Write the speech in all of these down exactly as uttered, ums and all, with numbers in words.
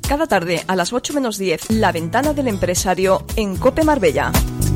Cada tarde a las ocho menos diez, La Ventana del Empresario en COPE Marbella.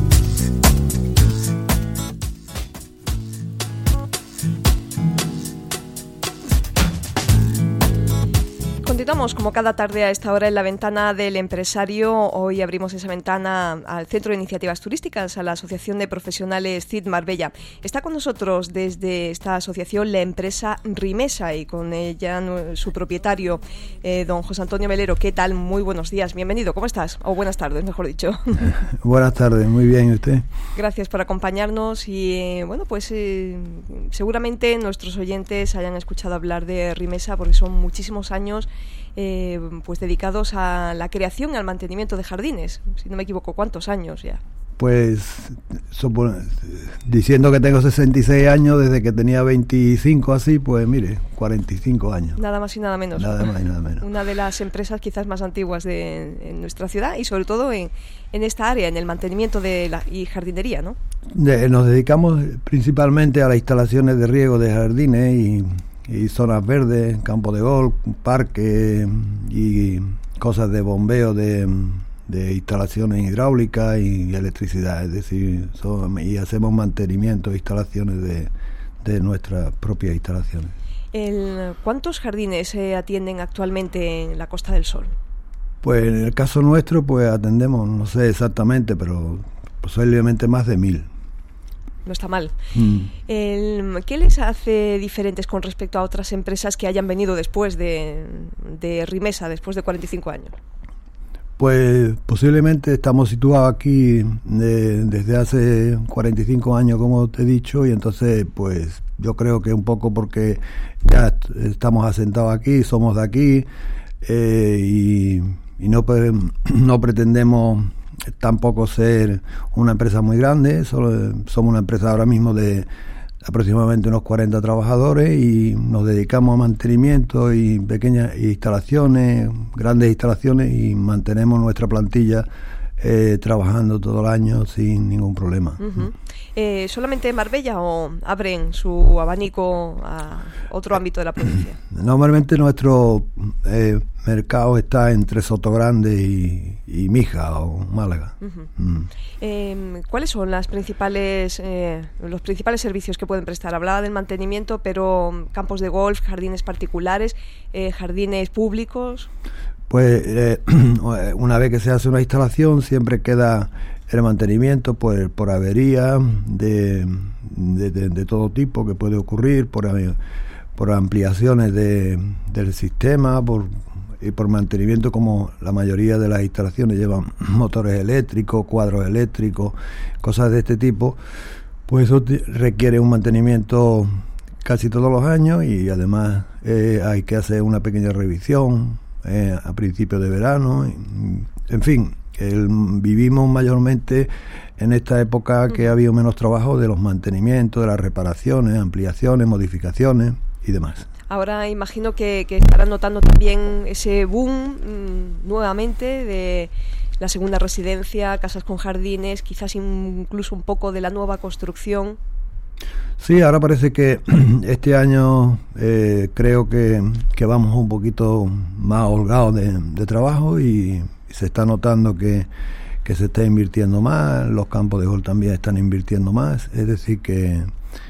Continuamos como cada tarde a esta hora en La Ventana del Empresario. Hoy abrimos esa ventana al Centro de Iniciativas Turísticas, a la Asociación de Profesionales C I D Marbella. Está con nosotros desde esta asociación la empresa Rimesa y con ella su propietario, eh, don José Antonio Melero. ¿Qué tal? Muy buenos días, bienvenido. ¿Cómo estás? O buenas tardes, mejor dicho. Buenas tardes, muy bien. ¿Y usted? Gracias por acompañarnos y, eh, bueno, pues eh, seguramente nuestros oyentes hayan escuchado hablar de Rimesa porque son muchísimos años Eh, pues dedicados a la creación y al mantenimiento de jardines, si no me equivoco. ¿Cuántos años ya? Pues supone, diciendo que tengo sesenta y seis años, desde que tenía veinticinco así, pues mire, cuarenta y cinco años. Nada más y nada menos. Nada más y nada menos. Una de las empresas quizás más antiguas de en nuestra ciudad y sobre todo en, en esta área, en el mantenimiento de la y jardinería, ¿no? De, nos dedicamos principalmente a las instalaciones de riego de jardines y y zonas verdes, campo de golf, parque y cosas de bombeo de, de instalaciones hidráulicas y electricidad, es decir, son, y hacemos mantenimiento de instalaciones de, de nuestras propias instalaciones. El, ¿Cuántos jardines se atienden actualmente en la Costa del Sol? Pues en el caso nuestro, pues atendemos, no sé exactamente, pero posiblemente más de mil. No está mal. Mm. El, ¿Qué les hace diferentes con respecto a otras empresas que hayan venido después de, de Rimesa, después de cuarenta y cinco años? Pues posiblemente estamos situados aquí de, desde hace cuarenta y cinco años, como te he dicho, y entonces pues yo creo que un poco porque ya estamos asentados aquí, somos de aquí, eh, y, y no, no pretendemos tampoco ser una empresa muy grande. Solo somos una empresa ahora mismo de aproximadamente unos cuarenta trabajadores y nos dedicamos a mantenimiento y pequeñas instalaciones, grandes instalaciones, y mantenemos nuestra plantilla eh, trabajando todo el año sin ningún problema. Uh-huh. eh, ¿Solamente en Marbella o abren su abanico a otro ámbito de la provincia? Normalmente nuestro eh, mercado está entre Sotogrande y, y Mija o Málaga. Uh-huh. Mm. Eh, ¿Cuáles son las principales, eh, los principales servicios que pueden prestar? Hablaba del mantenimiento, pero campos de golf, jardines particulares, eh, jardines públicos. Pues eh, una vez que se hace una instalación siempre queda el mantenimiento pues, por avería de, de, de, de todo tipo que puede ocurrir, por, por ampliaciones de, del sistema, por, y por mantenimiento, como la mayoría de las instalaciones llevan motores eléctricos, cuadros eléctricos, cosas de este tipo, pues eso t- requiere un mantenimiento casi todos los años y además eh, hay que hacer una pequeña revisión Eh, a principios de verano. En fin, el, vivimos mayormente en esta época que ha habido menos trabajo de los mantenimientos, de las reparaciones, ampliaciones, modificaciones y demás. Ahora imagino que, que estarán notando también ese boom mmm, nuevamente de la segunda residencia, casas con jardines, quizás incluso un poco de la nueva construcción. Sí, ahora parece que este año eh, creo que, que vamos un poquito más holgados de, de trabajo y, y se está notando que, que se está invirtiendo más, los campos de golf también están invirtiendo más, es decir que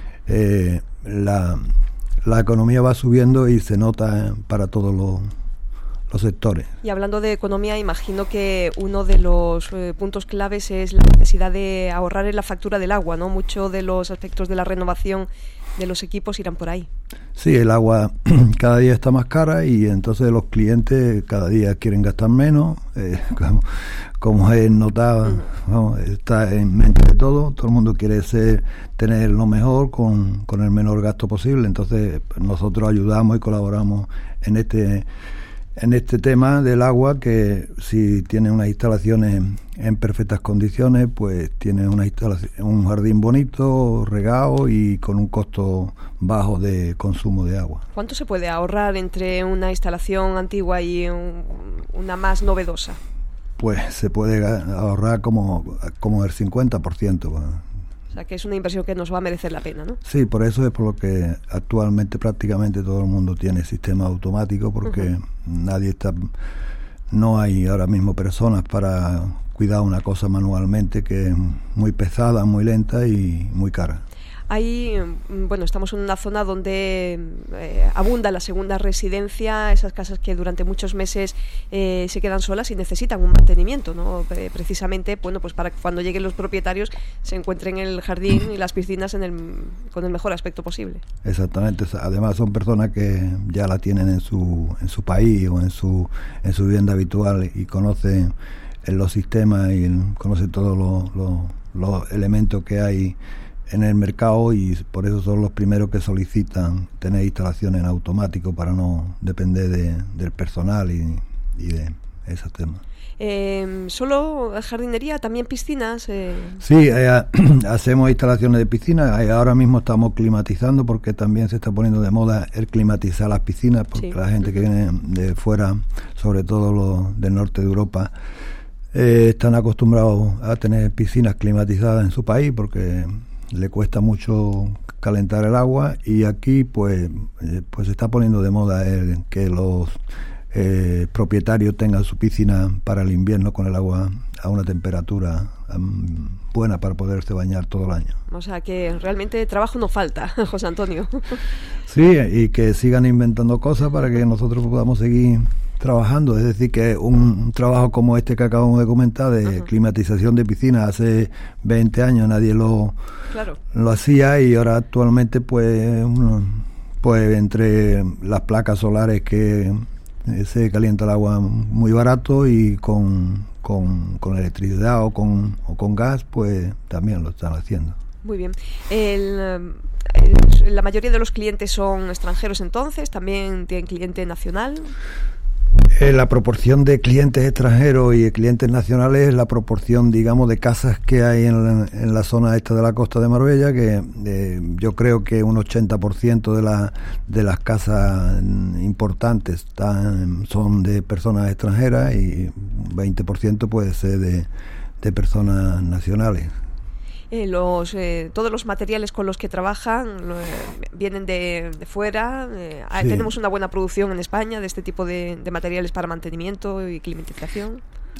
eh, la, la economía va subiendo y se nota para todos los, los sectores. Y hablando de economía, imagino que uno de los eh, puntos claves es la necesidad de ahorrar en la factura del agua, ¿no? Muchos de los aspectos de la renovación de los equipos irán por ahí. Sí, el agua cada día está más cara y entonces los clientes cada día quieren gastar menos, eh, como, como es notado, mm. vamos, está en mente de todo, todo el mundo quiere ser, tener lo mejor con, con el menor gasto posible, entonces nosotros ayudamos y colaboramos en este en este tema del agua, que si tiene unas instalaciones en perfectas condiciones, pues tiene una instalación, un jardín bonito, regado y con un costo bajo de consumo de agua. ¿Cuánto se puede ahorrar entre una instalación antigua y un, una más novedosa? Pues se puede ahorrar como, como el cincuenta por ciento. O sea, que es una inversión que nos va a merecer la pena, ¿no? Sí, por eso es por lo que actualmente prácticamente todo el mundo tiene sistema automático, porque uh-huh. nadie está no hay ahora mismo personas para cuidar una cosa manualmente, que es muy pesada, muy lenta y muy cara. Ahí, bueno, estamos en una zona donde eh, abunda la segunda residencia, esas casas que durante muchos meses eh, se quedan solas y necesitan un mantenimiento, ¿no? Eh, precisamente, bueno, pues para que cuando lleguen los propietarios se encuentren el jardín y las piscinas en el, con el mejor aspecto posible. Exactamente. Además son personas que ya la tienen en su en su país o en su en su vivienda habitual y conocen los sistemas y conocen todos los, los, los elementos que hay en el mercado, y por eso son los primeros que solicitan tener instalaciones en automático para no depender de, del personal y, y de esos temas. Eh, ¿Solo jardinería, también piscinas? Eh... Sí, eh, hacemos instalaciones de piscinas. Ahora mismo estamos climatizando, porque también se está poniendo de moda el climatizar las piscinas, porque sí. La gente que viene de fuera, sobre todo los del norte de Europa, eh, están acostumbrados a tener piscinas climatizadas en su país, porque le cuesta mucho calentar el agua, y aquí pues eh, pues se está poniendo de moda el que los eh, propietarios tengan su piscina para el invierno con el agua a una temperatura um, buena para poderse bañar todo el año. O sea que realmente trabajo no falta, José Antonio. Sí, y que sigan inventando cosas para que nosotros podamos seguir trabajando. Es decir, que un, un trabajo como este que acabamos de comentar, de uh-huh. climatización de piscinas, hace veinte años nadie lo, claro. lo hacía, y ahora actualmente pues, uno, pues entre las placas solares que se calienta el agua muy barato, y con, con, con electricidad o con, o con gas, pues también lo están haciendo. Muy bien. El, el, la mayoría de los clientes son extranjeros, entonces, ¿también tienen cliente nacional? Eh, la proporción de clientes extranjeros y de clientes nacionales es la proporción, digamos, de casas que hay en la, en la zona esta de la costa de Marbella, que eh, yo creo que un ochenta por ciento de, la, de las casas importantes están, son de personas extranjeras, y un veinte por ciento puede ser de, de personas nacionales. Eh, los, eh, todos los materiales con los que trabajan lo, eh, vienen de, de fuera. Eh, sí. Tenemos una buena producción en España de este tipo de, de materiales para mantenimiento y climatización.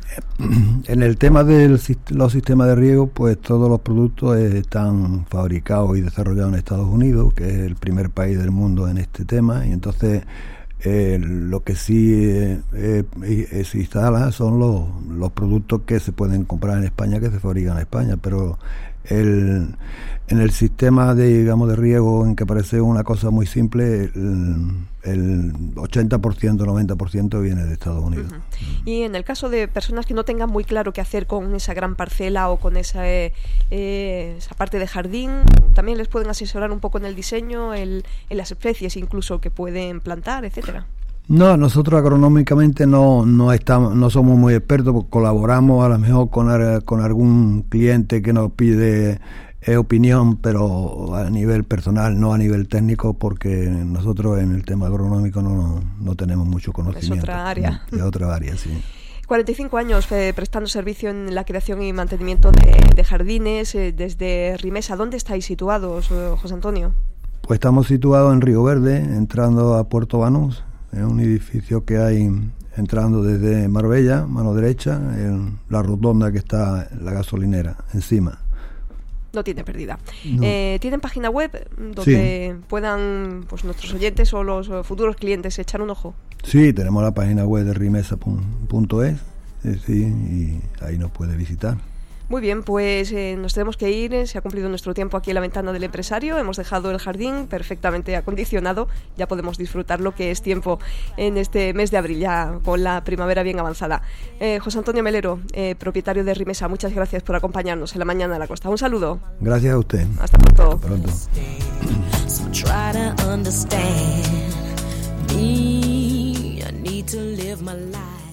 En el tema de los sistemas de riego, pues todos los productos eh, están fabricados y desarrollados en Estados Unidos, que es el primer país del mundo en este tema, y entonces Eh, lo que sí eh, eh, se instala son los, los productos que se pueden comprar en España, que se fabrican en España, pero el, en el sistema de, digamos, de riego, en que parece una cosa muy simple, el, el ochenta por ciento, noventa por ciento viene de Estados Unidos. Uh-huh. Y en el caso de personas que no tengan muy claro qué hacer con esa gran parcela o con esa, eh, eh, esa parte de jardín, también les pueden asesorar un poco en el diseño, el, en las especies incluso que pueden plantar, etcétera. No, nosotros agronómicamente no no estamos no somos muy expertos, porque colaboramos a lo mejor con, con algún cliente que nos pide eh, opinión, pero a nivel personal, no a nivel técnico, porque nosotros en el tema agronómico no, no tenemos mucho conocimiento. Es otra área. Es otra área, sí. cuarenta y cinco años eh, prestando servicio en la creación y mantenimiento de, de jardines eh, desde Rimesa. ¿Dónde estáis situados, eh, José Antonio? Pues estamos situados en Río Verde, entrando a Puerto Banús. Es un edificio que hay entrando desde Marbella, mano derecha, en la rotonda que está en la gasolinera, encima. No tiene pérdida. No. Eh, ¿Tienen página web donde sí. puedan pues nuestros oyentes o los futuros clientes echar un ojo? Sí, tenemos la página web de rimesa punto es, eh, sí, y ahí nos puede visitar. Muy bien, pues eh, nos tenemos que ir, eh, se ha cumplido nuestro tiempo aquí en la ventana del empresario, hemos dejado el jardín perfectamente acondicionado, ya podemos disfrutar lo que es tiempo en este mes de abril, ya con la primavera bien avanzada. Eh, José Antonio Melero, eh, propietario de Rimesa, muchas gracias por acompañarnos en la mañana de la costa. Un saludo. Gracias a usted. Hasta pronto. Hasta pronto. So try to understand me, I need to live my life.